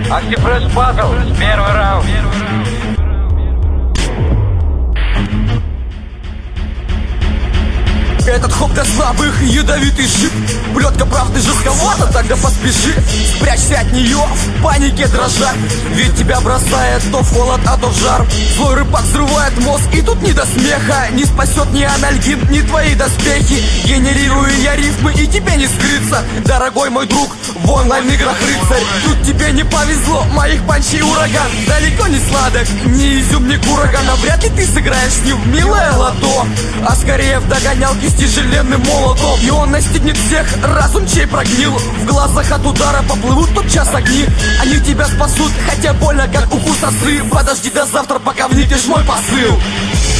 Антифреш батл, первый раунд. Этот хоп для слабых, ядовитый шип. Плетка правды жестковата, тогда поспеши. Спрячься от нее, в панике дрожа. Ведь тебя бросает то в холод, а то в жар. Злой рыбак взрывает мозг, и тут не до смеха. Не спасет ни анальгин, ни твои доспехи. Генерирую я рифмы, и тебе не скрыться, дорогой мой друг, в онлайн-играх рыцарь. Тут тебе не повезло, моих панчей ураган. Далеко не сладок, ни изюм, ни кураган. А вряд ли ты сыграешь с ним в милое лото, а скорее в догонялки с тяжеленным молотом. И он настигнет всех, разум чей прогнил. В глазах от удара поплывут тотчас огни. Они тебя спасут, хотя больно, как укус осы. Подожди до завтра, пока вникнешь мой посыл.